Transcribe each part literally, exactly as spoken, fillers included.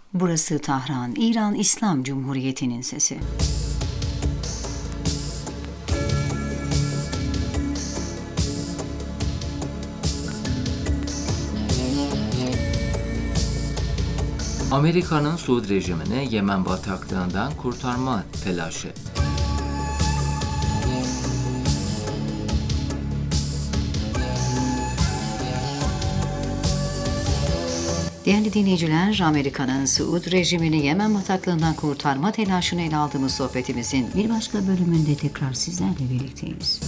Burası Tahran, İran İslam Cumhuriyeti'nin sesi. Amerika'nın Suud rejimini Yemen bataklığından kurtarma telaşı. Değerli dinleyiciler, Amerika'nın Suud rejimini Yemen bataklığından kurtarma telaşını ele aldığımız sohbetimizin bir başka bölümünde tekrar sizlerle birlikteyiz.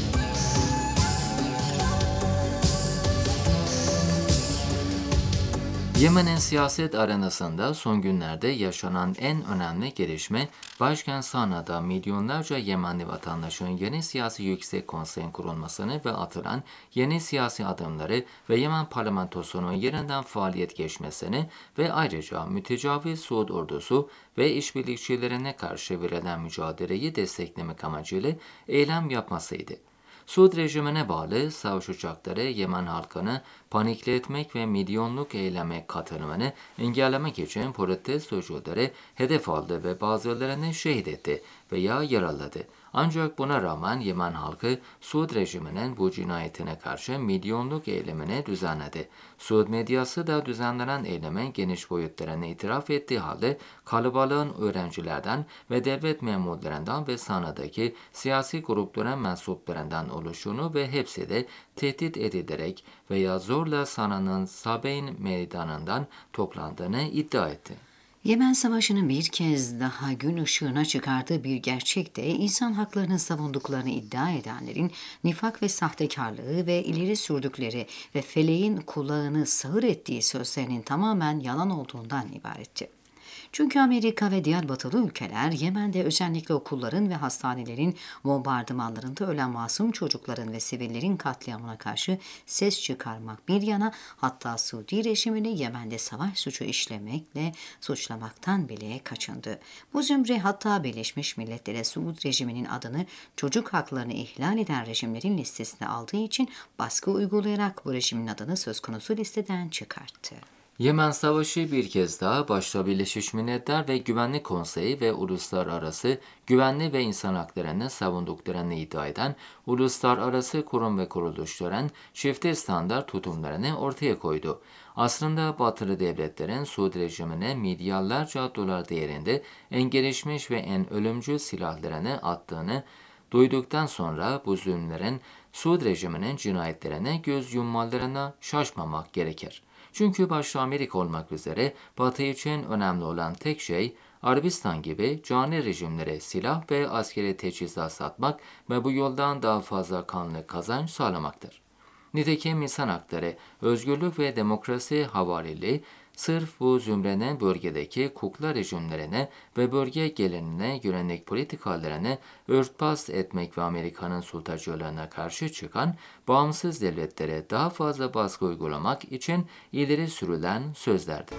Yemen'in siyaset arenasında son günlerde yaşanan en önemli gelişme, başkent Sana'da milyonlarca Yemenli vatandaşın yeni siyasi yüksek konseyin kurulmasını ve atılan yeni siyasi adımları ve Yemen parlamentosunun yeniden faaliyet geçmesini ve ayrıca mütecaviz Suud ordusu ve işbirlikçilerine karşı verilen mücadeleyi desteklemek amacıyla eylem yapmasıydı. Suud rejimine bağlı savaş uçakları Yemen halkını panikletmek ve milyonluk eyleme katılımını engellemek için protestocuları hedef aldı ve bazılarını şehit etti veya yaraladı. Ancak buna rağmen Yemen halkı Suud rejiminin bu cinayetine karşı milyonluk eylemini düzenledi. Suud medyası da düzenlenen eylemin geniş boyutlarını itiraf ettiği halde kalabalığın öğrencilerden ve devlet memurlarından ve Sana'daki siyasi grupların mensuplarından oluştuğunu ve hepsi de tehdit edilerek veya zorla Sana'nın Sabeyn meydanından toplandığını iddia etti. Yemen Savaşı'nın bir kez daha gün ışığına çıkardığı bir gerçek de insan haklarını savunduklarını iddia edenlerin nifak ve sahtekarlığı ve ileri sürdükleri ve feleğin kulağını sağır ettiği sözlerinin tamamen yalan olduğundan ibaretti. Çünkü Amerika ve diğer batılı ülkeler Yemen'de özellikle okulların ve hastanelerin bombardımanlarında ölen masum çocukların ve sivillerin katliamına karşı ses çıkarmak bir yana, hatta Suudi rejimini Yemen'de savaş suçu işlemekle suçlamaktan bile kaçındı. Bu zümre hatta Birleşmiş Milletler'e Suud rejiminin adını çocuk haklarını ihlal eden rejimlerin listesine aldığı için baskı uygulayarak bu rejimin adını söz konusu listeden çıkarttı. Yemen Savaşı bir kez daha başta Birleşmiş Milletler ve Güvenlik Konseyi ve uluslararası güvenli ve insan haklarını savunduklarını iddia eden uluslararası kurum ve kuruluşların çifte standart tutumlarını ortaya koydu. Aslında batılı devletlerin Suud rejimine milyarlarca dolar değerinde en gelişmiş ve en ölümcül silahlarını attığını duyduktan sonra bu zulümlerin Suud rejiminin cinayetlerine göz yummalarına şaşmamak gerekir. Çünkü başta Amerika olmak üzere Batı için önemli olan tek şey Arabistan gibi cani rejimlere silah ve askeri teçhizat satmak ve bu yoldan daha fazla kanlı kazanç sağlamaktır. Nitekim insan hakları, özgürlük ve demokrasi havalili sırf bu zümrenin bölgedeki kukla rejimlerine ve bölge geleneğine yönelik politikalarını örtbas etmek ve Amerika'nın sultacılığına karşı çıkan bağımsız devletlere daha fazla baskı uygulamak için ileri sürülen sözlerdi.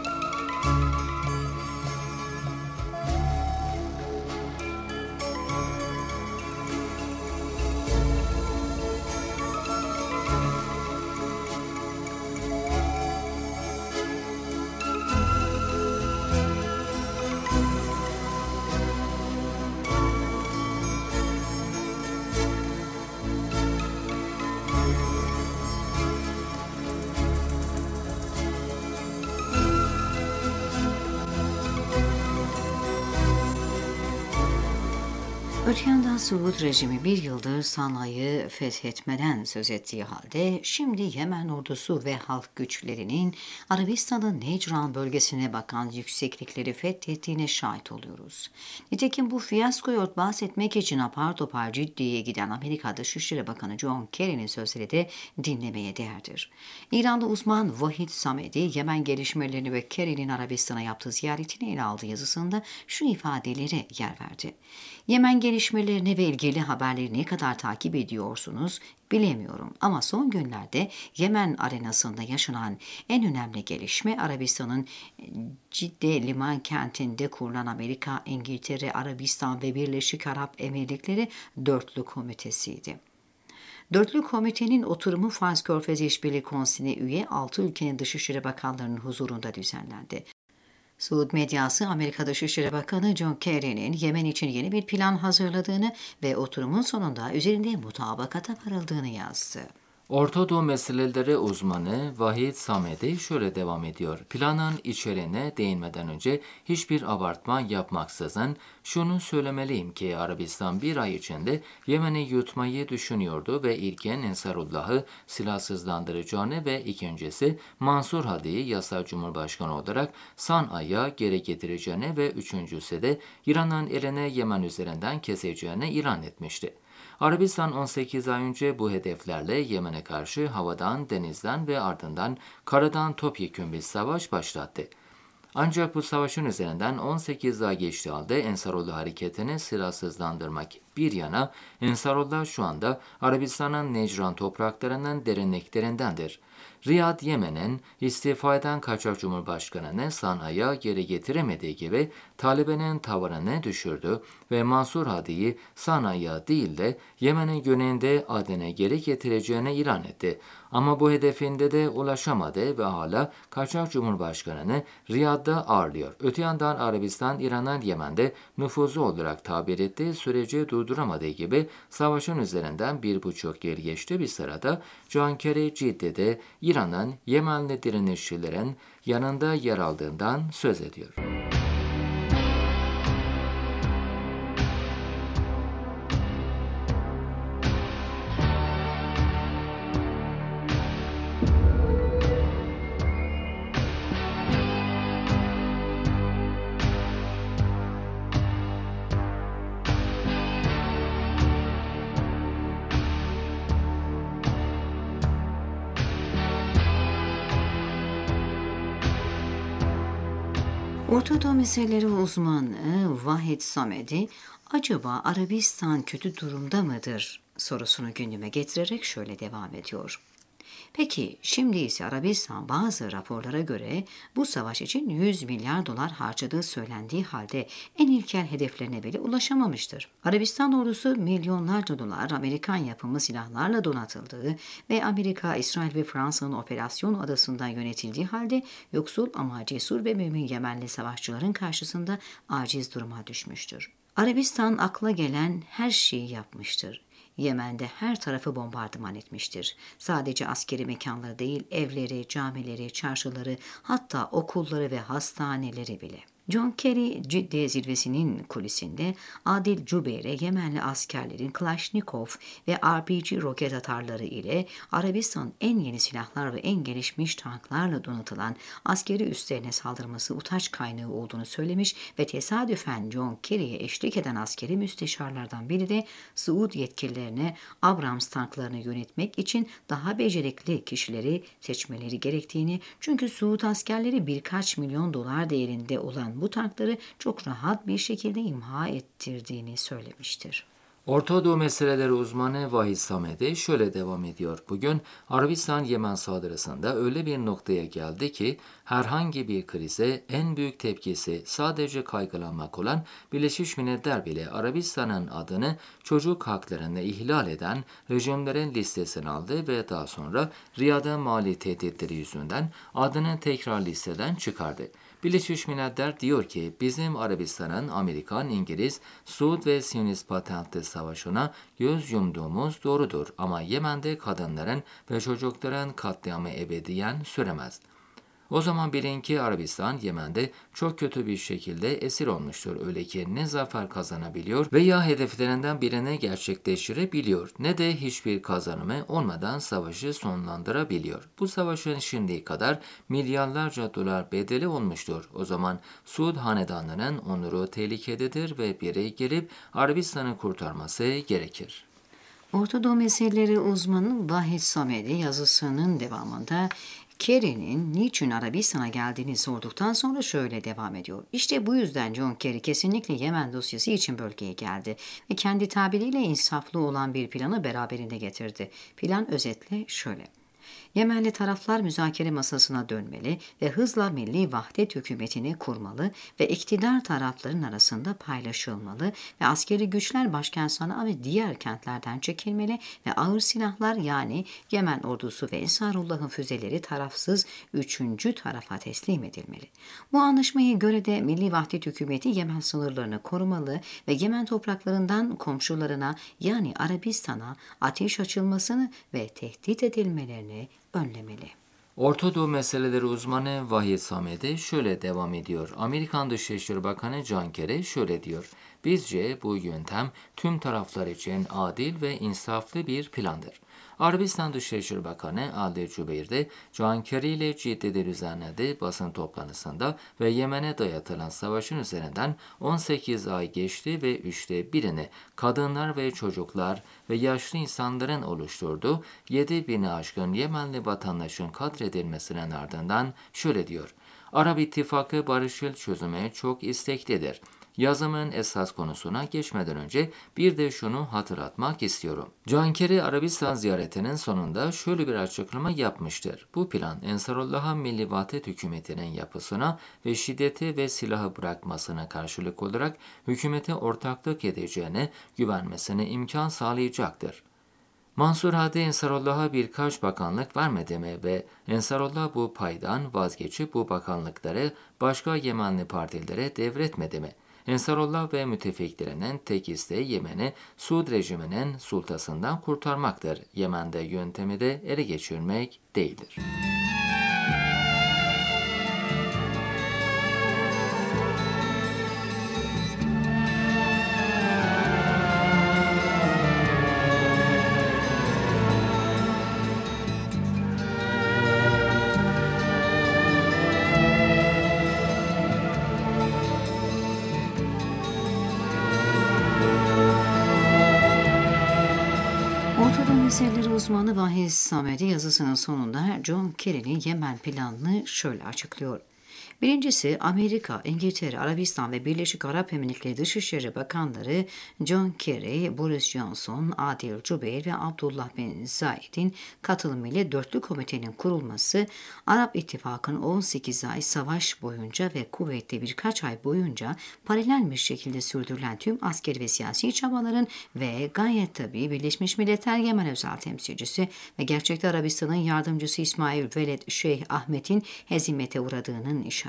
Öte yandan Suud rejimi bir yıldır Sana'yı fethetmeden söz ettiği halde şimdi Yemen ordusu ve halk güçlerinin Arabistan'ın Necran bölgesine bakan yükseklikleri fethettiğine şahit oluyoruz. Nitekim bu fiyaskoyu örtbas etmek için apar topar ciddiye giden Amerika Dışişleri Bakanı John Kerry'nin sözleri de dinlemeye değerdir. İranlı uzman Vahid Samedi, Yemen gelişmelerini ve Kerry'nin Arabistan'a yaptığı ziyaretini ele aldığı yazısında şu ifadelere yer verdi. Yemen gelişmelerini ve ilgili haberleri ne kadar takip ediyorsunuz bilemiyorum ama son günlerde Yemen arenasında yaşanan en önemli gelişme Arabistan'ın Cidde liman kentinde kurulan Amerika, İngiltere, Arabistan ve Birleşik Arap Emirlikleri Dörtlü Komitesi'ydi. Dörtlü komitenin oturumu Fars Körfezi İşbirliği Konseyi'ne üye altı ülkenin Dışişleri Bakanlarının huzurunda düzenlendi. Suud medyası Amerika Dışişleri Bakanı John Kerry'nin Yemen için yeni bir plan hazırladığını ve oturumun sonunda üzerinde mutabakata varıldığını yazdı. Orta Doğu meseleleri uzmanı Vahid Samedi şöyle devam ediyor. Planın içeriğine değinmeden önce hiçbir abartma yapmaksızın şunu söylemeliyim ki Arabistan bir ay içinde Yemen'i yutmayı düşünüyordu ve ilken Ensarullah'ı silahsızlandıracağını ve ikincisi Mansur Hadi'yi yasal cumhurbaşkanı olarak San'a'ya geri getireceğini ve üçüncüsü de İran'ın eline Yemen üzerinden keseceğini ilan etmişti. Arabistan on sekiz ay önce bu hedeflerle Yemen'e karşı havadan, denizden ve ardından karadan topyekün bir savaş başlattı. Ancak bu savaşın üzerinden on sekiz ay geçtiği halde Ensarullah hareketini silahsızlandırmak bir yana, Ensarullah şu anda Arabistan'ın Necran topraklarının derinliklerindendir. Riyad, Yemen'in istifa eden kaçak cumhurbaşkanını Sana'ya geri getiremediği gibi Taliban'ın tavanını düşürdü ve Mansur Hadi'yi Sana'ya değil de Yemen'in güneyinde Aden'e geri getireceğini ilan etti. Ama bu hedefinde de ulaşamadı ve hala kaçak cumhurbaşkanını Riyad'da ağırlıyor. Öte yandan Arabistan, İran'ın Yemen'de nüfuzu olarak tabir ettiği süreci durduramadığı gibi savaşın üzerinden bir buçuk yıl geçti bir sırada John Kerry Cidde'de İran'ın Yemenli direnişçilerin yanında yer aldığından söz ediyor. Orta Doğu meseleleri uzmanı Vahid Samedi, acaba Arabistan kötü durumda mıdır sorusunu gündeme getirerek şöyle devam ediyor. Peki şimdi ise Arabistan bazı raporlara göre bu savaş için yüz milyar dolar harcadığı söylendiği halde en ilkel hedeflerine bile ulaşamamıştır. Arabistan ordusu milyonlarca dolar Amerikan yapımı silahlarla donatıldığı ve Amerika, İsrail ve Fransa'nın operasyon adasından yönetildiği halde yoksul ama cesur ve mümin Yemenli savaşçıların karşısında aciz duruma düşmüştür. Arabistan akla gelen her şeyi yapmıştır. Yemen'de her tarafı bombardıman etmiştir. Sadece askeri mekanları değil, evleri, camileri, çarşıları, hatta okulları ve hastaneleri bile. John Kerry, Cidde zirvesinin kulisinde Adil Jubeir'e Yemenli askerlerin Kalashnikov ve R P G roket atarları ile Arabistan en yeni silahlar ve en gelişmiş tanklarla donatılan askeri üslerine saldırması utanç kaynağı olduğunu söylemiş ve tesadüfen John Kerry'e eşlik eden askeri müsteşarlardan biri de Suud yetkililerine Abrams tanklarını yönetmek için daha becerikli kişileri seçmeleri gerektiğini, çünkü Suud askerleri birkaç milyon dolar değerinde olan bu tankları çok rahat bir şekilde imha ettirdiğini söylemiştir. Orta Doğu meseleleri uzmanı Vahid Samedi şöyle devam ediyor. Bugün Arabistan Yemen saldırısında öyle bir noktaya geldi ki herhangi bir krize en büyük tepkisi sadece kaygılanmak olan Birleşmiş Milletler bile Arabistan'ın adını çocuk haklarını ihlal eden rejimlerin listesine aldı ve daha sonra Riyad'ın mali tehditleri yüzünden adını tekrar listeden çıkardı. Birleşmiş Milletler diyor ki bizim Arabistan'ın Amerikan, İngiliz, Suud ve Siyonist patentli savaşına göz yumduğumuz doğrudur ama Yemen'de kadınların ve çocukların katliamı ebediyen süremez. O zaman bilin ki Arabistan Yemen'de çok kötü bir şekilde esir olmuştur. Öyle ki ne zafer kazanabiliyor veya hedeflerinden birini gerçekleştirebiliyor ne de hiçbir kazanımı olmadan savaşı sonlandırabiliyor. Bu savaşın şimdiye kadar milyarlarca dolar bedeli olmuştur. O zaman Suud hanedanının onuru tehlikededir ve biri gelip Arabistan'ı kurtarması gerekir. Orta Doğu meseleleri uzmanı Vahid Samedi yazısının devamında Kerry'nin niçin Arabistan'a geldiğini sorduktan sonra şöyle devam ediyor. İşte bu yüzden John Kerry kesinlikle Yemen dosyası için bölgeye geldi ve kendi tabiriyle insaflı olan bir planı beraberinde getirdi. Plan özetle şöyle. Yemenli taraflar müzakere masasına dönmeli ve hızla milli vahdet hükümetini kurmalı ve iktidar tarafların arasında paylaşılmalı ve askeri güçler başkent Sana ve diğer kentlerden çekilmeli ve ağır silahlar yani Yemen ordusu ve Ensarallah'ın füzeleri tarafsız üçüncü tarafa teslim edilmeli. Bu anlaşmaya göre de milli vahdet hükümeti Yemen sınırlarını korumalı ve Yemen topraklarından komşularına yani Arabistan'a ateş açılmasını ve tehdit edilmelerini önlemeli. Orta Doğu meseleleri uzmanı Vahid Samedi şöyle devam ediyor. Amerikan Dışişleri Bakanı John Kerry şöyle diyor. Bizce bu yöntem tüm taraflar için adil ve insaflı bir plandır. Arabistan Dışişleri Bakanı Adil Cübeyr de John Kerry ile ciddi düzenlediği basın toplantısında ve Yemen'e dayatılan savaşın üzerinden on sekiz ay geçti ve üçte birini kadınlar ve çocuklar ve yaşlı insanların oluşturduğu yedi bini aşkın Yemenli vatandaşın katledilmesinin ardından şöyle diyor. Arap İttifakı barışçıl çözüme çok isteklidir. Yazımın esas konusuna geçmeden önce bir de şunu hatırlatmak istiyorum. John Kerry Arabistan ziyaretinin sonunda şöyle bir açıklama yapmıştır. Bu plan Ensarallah'a Milli Vahdet Hükümeti'nin yapısına ve şiddeti ve silahı bırakmasına karşılık olarak hükümete ortaklık edeceğine güvenmesine imkan sağlayacaktır. Mansur Hadi Ensarallah'a birkaç bakanlık vermedi mi ve Ensarallah bu paydan vazgeçip bu bakanlıkları başka Yemenli partilere devretmedi mi? Ensarallah ve müttefiklerinin tek isteği Yemen'i Suud rejiminin sultasından kurtarmaktır. Yemen'de yöntemi de ele geçirmek değildir. Orta Doğu meseleleri uzmanı Vahid Samedi yazısının sonunda John Kerry'nin Yemen planını şöyle açıklıyor. Birincisi Amerika, İngiltere, Arabistan ve Birleşik Arap Emirlikleri Dışişleri Bakanları John Kerry, Boris Johnson, Adil Cübeyr ve Abdullah bin Zayed'in katılımıyla dörtlü komitenin kurulması, Arap İttifakı'nın on sekiz ay savaş boyunca ve kuvvetli birkaç ay boyunca paralel bir şekilde sürdürülen tüm askeri ve siyasi çabaların ve gayet tabii Birleşmiş Milletler Yemen özel temsilcisi ve gerçekte Arabistan'ın yardımcısı İsmail Veled Şeyh Ahmet'in hezimete uğradığının işaretiydi.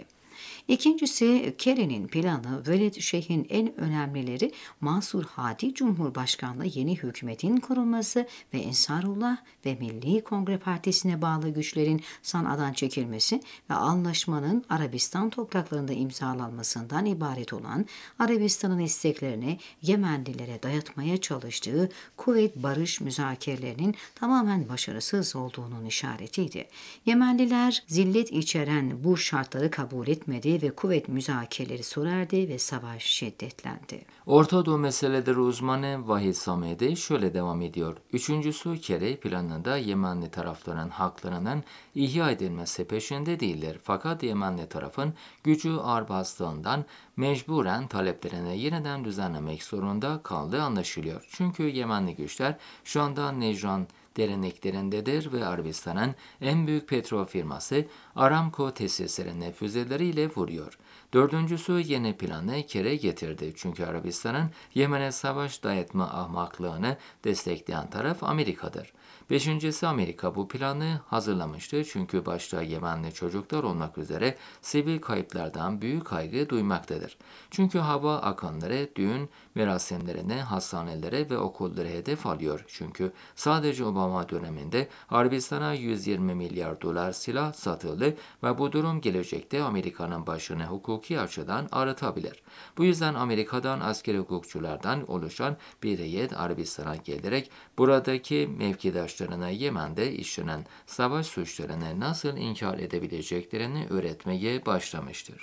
İkincisi Kerry'nin planı Veled Şeyh'in en önemlileri Mansur Hadi Cumhurbaşkanlığı yeni hükümetin kurulması ve Ensarullah ve Milli Kongre Partisi'ne bağlı güçlerin Sana'dan çekilmesi ve anlaşmanın Arabistan topraklarında imzalanmasından ibaret olan Arabistan'ın isteklerini Yemenlilere dayatmaya çalıştığı kuvvet barış müzakerelerinin tamamen başarısız olduğunun işaretiydi. Yemenliler zillet içeren bu şartları kabul etmedi ve kuvvet müzakereleri sürerdi ve savaş şiddetlendi. Orta Doğu meseleleri uzmanı Vahid Samedi şöyle devam ediyor. Üçüncüsü Kerry planında Yemenli tarafların haklarının ihya edilmesi peşinde değildir. Fakat Yemenli tarafın gücü ağır bastığından mecburen taleplerini yeniden düzenlemek zorunda kaldığı anlaşılıyor. Çünkü Yemenli güçler şu anda Necran derinliklerindedir ve Arabistan'ın en büyük petrol firması Aramco tesislerine füzeleriyle vuruyor. Dördüncüsü yeni planı kere getirdi. Çünkü Arabistan'ın Yemen'e savaş dayatma ahmaklığını destekleyen taraf Amerika'dır. Beşincisi Amerika bu planı hazırlamıştı. Çünkü başta Yemenli çocuklar olmak üzere sivil kayıplardan büyük kaygı duymaktadır. Çünkü hava akınları düğün merasimlerine, hastanelere ve okulları hedef alıyor. Çünkü sadece Obama döneminde Arabistan'a yüz yirmi milyar dolar silah satıldı ve bu durum gelecekte Amerika'nın başını hukuki açıdan ağrıtabilir. Bu yüzden Amerika'dan askeri hukukçulardan oluşan bir heyet Arabistan'a gelerek buradaki mevkidaşlarına Yemen'de işlenen savaş suçlarını nasıl inkar edebileceklerini öğretmeye başlamıştır.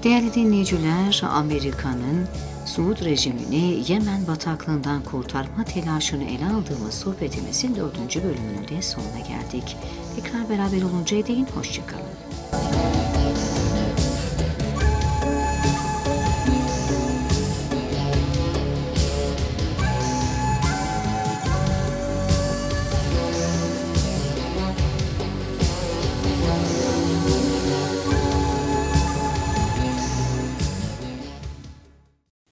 Değerli dinleyiciler, Amerika'nın Suud rejimini Yemen bataklığından kurtarma telaşını ele aldığımız sohbetimizin dördüncü bölümünün de sonuna geldik. Tekrar beraber oluncaya değin hoşçakalın.